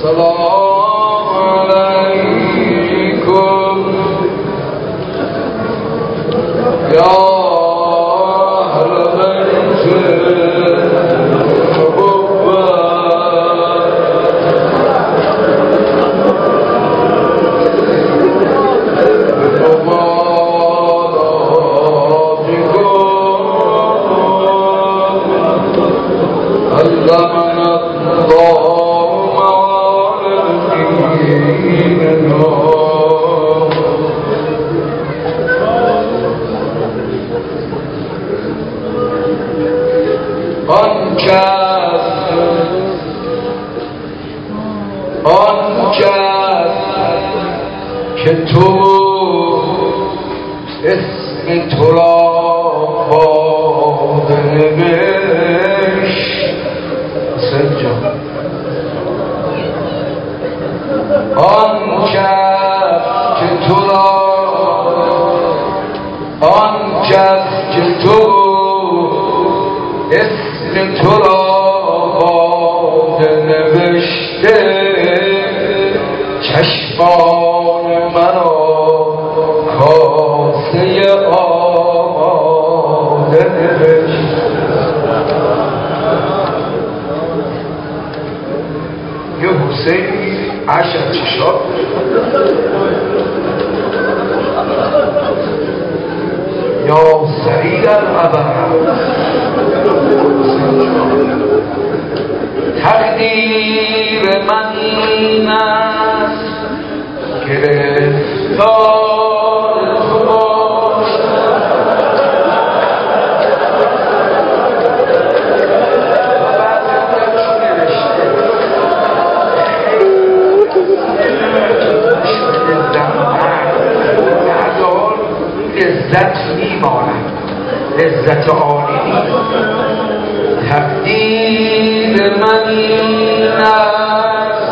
که تو اسم تو را باده نوشت حسین جان آن کس که تو را آن کس که تو اسم تو را باده نوشته چشمان مرا کاسه آماده نوشت یه حسین عشق چشاب یا سعید العبر تقدیر من این است گرفتار تو باشم لذت میماند لذت عالی تقدیر من این است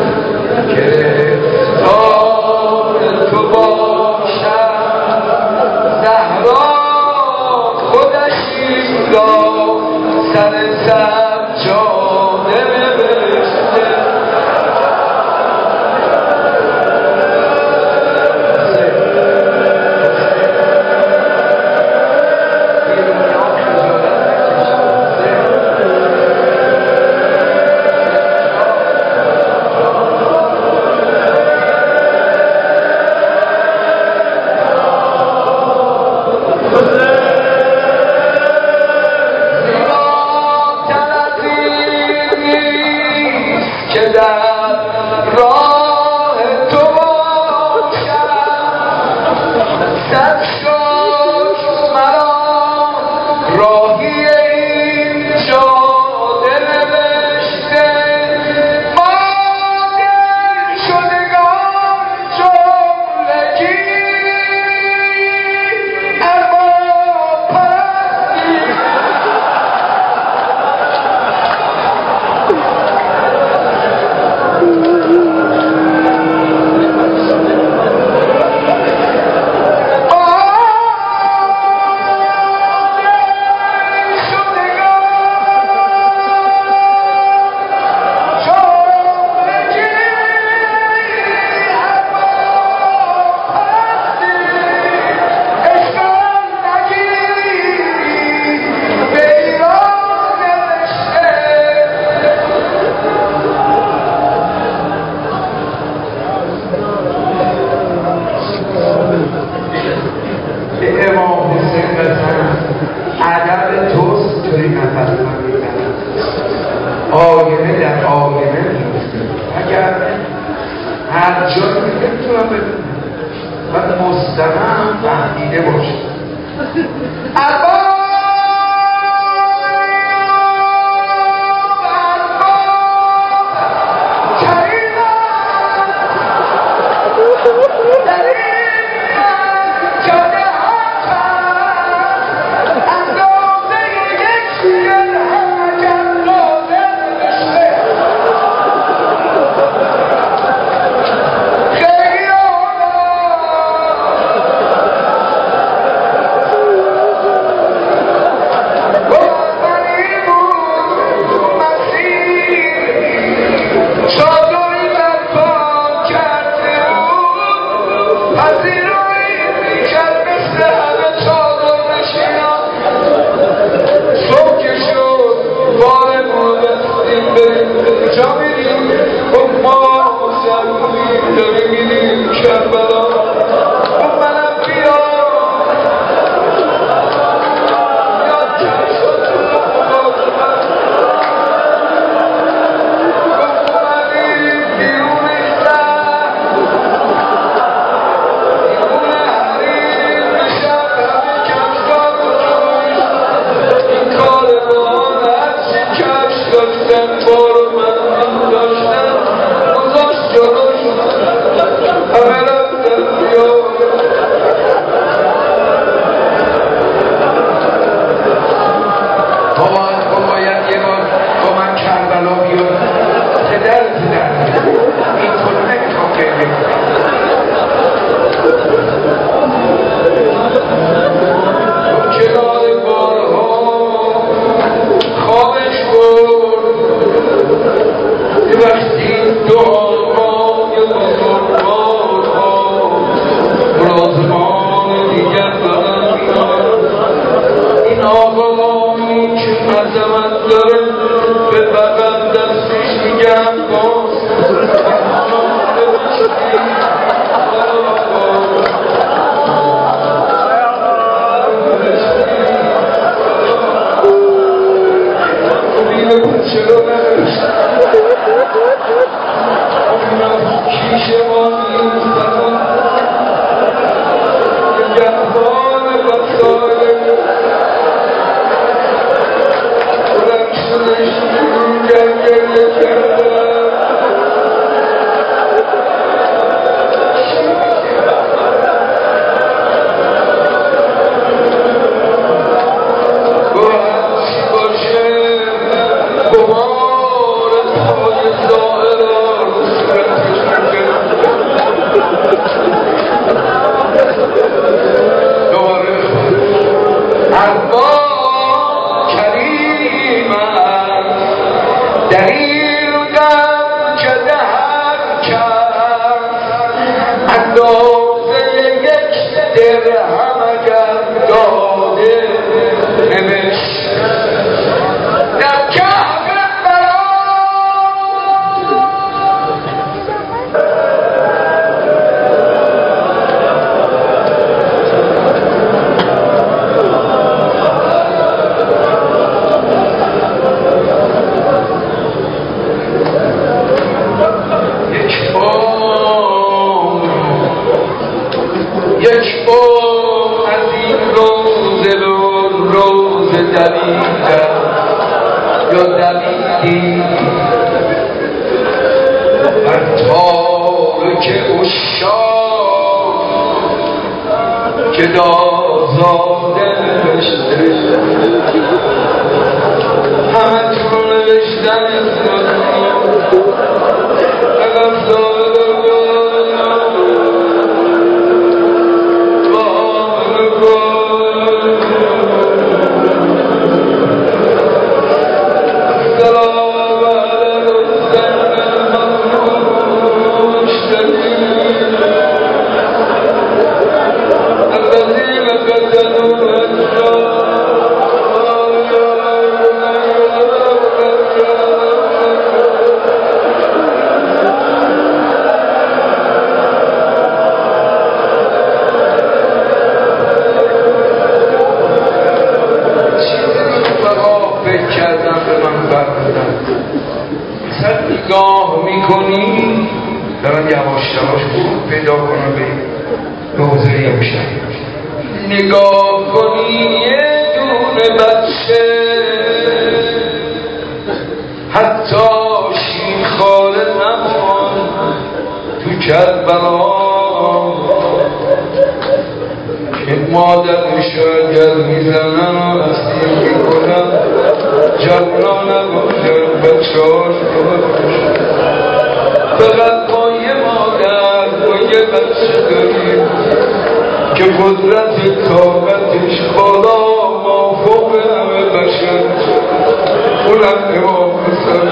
گرفتار تو باشم زهرا خودش این را سر سجاده نوشته که در راه تو باشم صد شکر مرا راهی این جاده نوشته ما دل شدگان جملگی ارباب پرستی امام حسین بزنم ادب توست توی نفس من میزنم آینه در آینه میفته اگر هر جایی نمیتونم بدونم و مستمم فهمیده باشه یا دویدی بر تارک عشاق که دازاده نوشته همه تون نوشتن نگاه میکنی دارم یواش یواش بود پیدا کنم به روزه یوشن نگاه کنی یه دونه بچه حتی شیرخواره نمان تو کربلا که مادرش اگر میزنن و اسیر میکنن جنا نباشه بچه‌هاش فقط با یه مادر با یه بچه داریم که قدرت طاقتش بالا مافوق همه بشر اونم امام حسین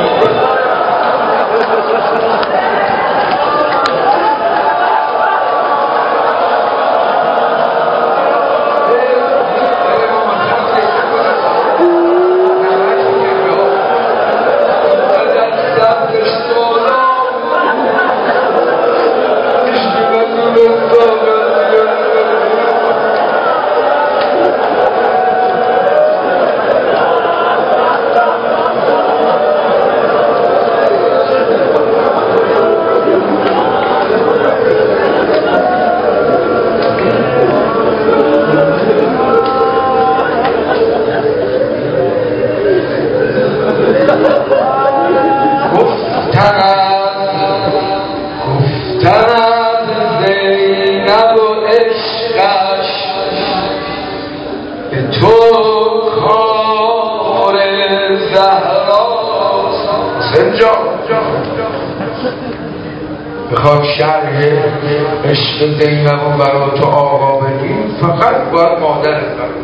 بخواد شرح عشق زینب و برا تو آقا بگیم فقط باید مادرت برا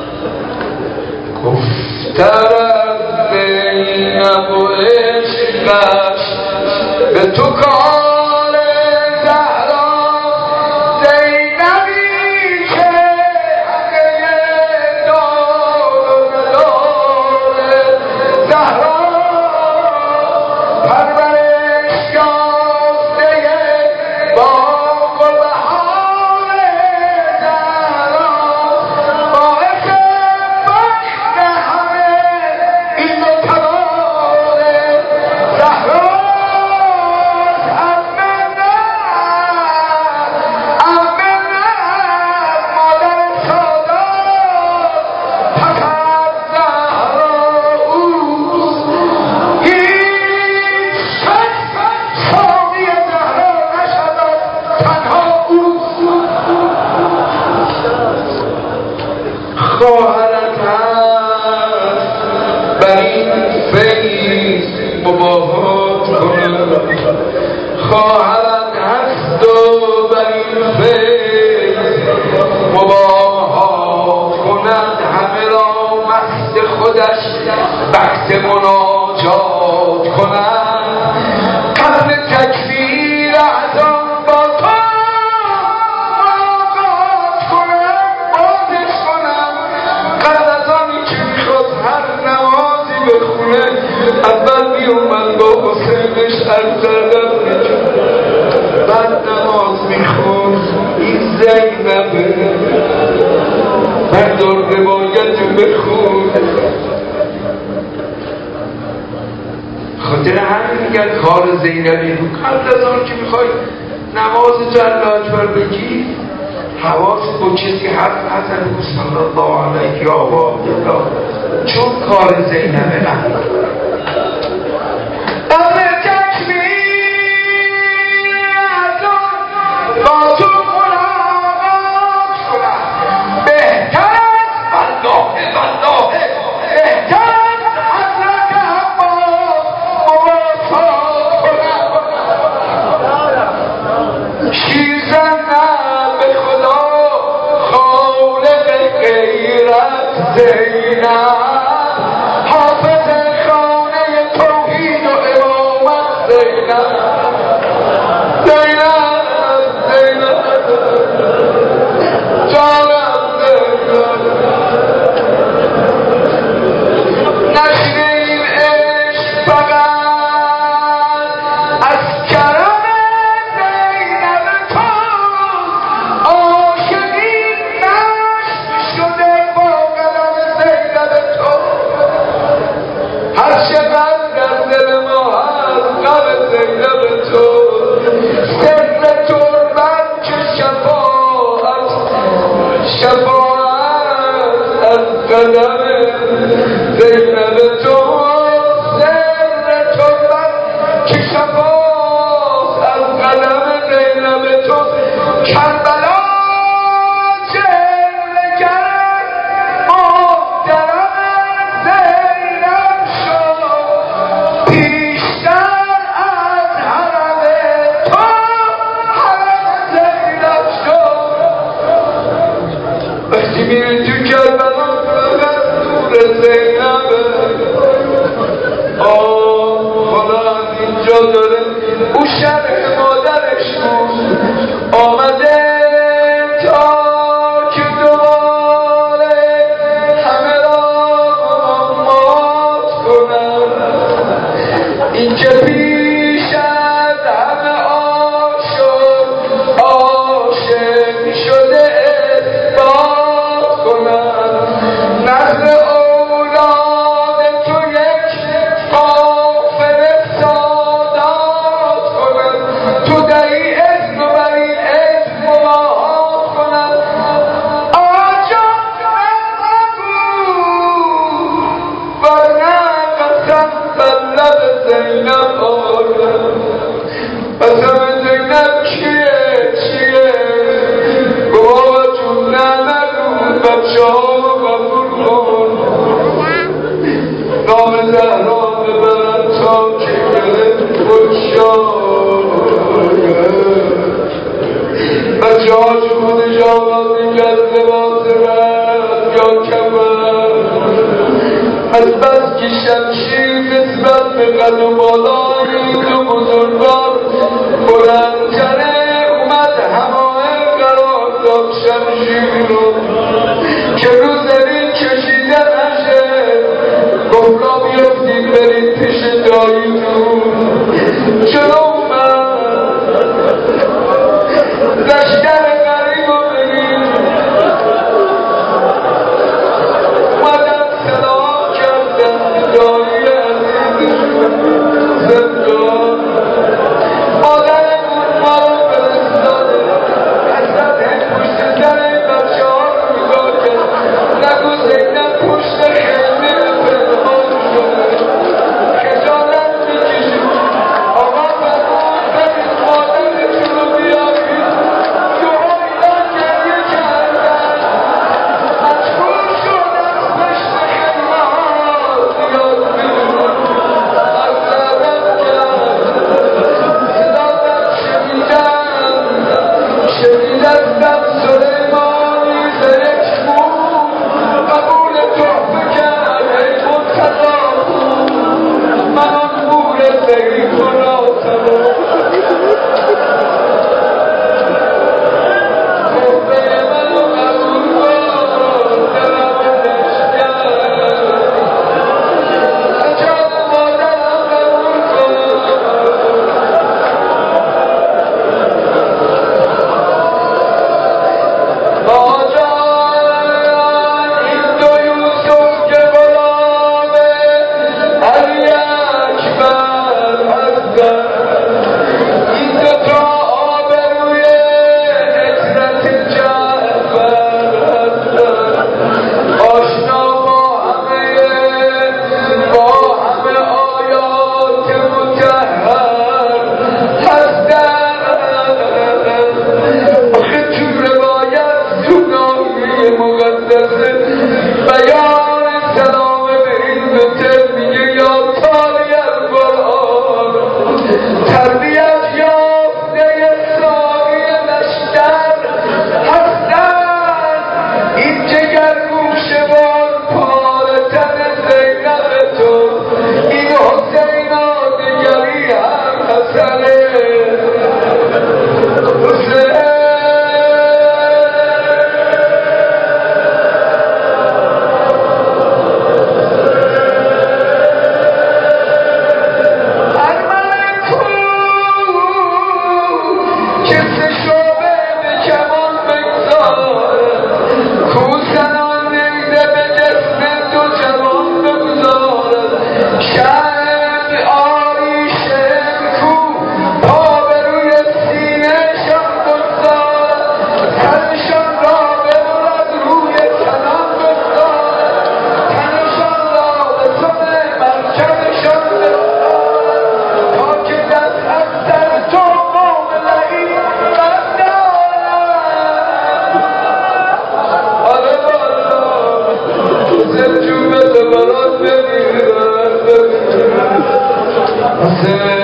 گفتر از زینب و عشقش به تو کار زهرا زینبی که حقه دار نداره زهرا خواهرت هست بر این فیض مباهات کنم خواهرت هست و بر این فیض مباهات کند همه را مست خودش وقت مناجات کند قبل تکبیر اعظم با تو اول می اومد با حسینش ارزردم میکرد بعد نماز میخون این زینبه بردار روایت بخون خاطر همین میگن کار زینبی بود قبل از آن که میخوای نماز جل اکبر بگی حواس با کسی حرف نزنه صلی الله علیه یا الله، چون کار زینبه نبود. با تو ملاقات کنم بهتر از والله بهتر از حضرت عباس موافقت کنم. شیر زنم به خدا خالق غیرت زینب، حافظ خانه توحید و امامت زینب.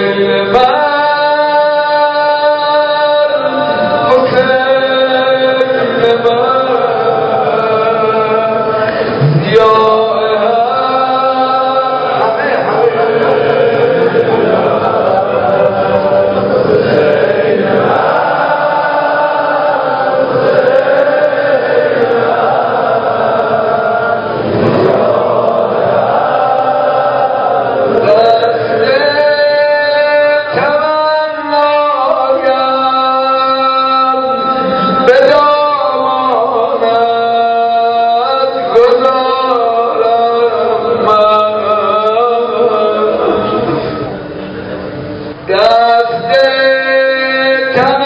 دست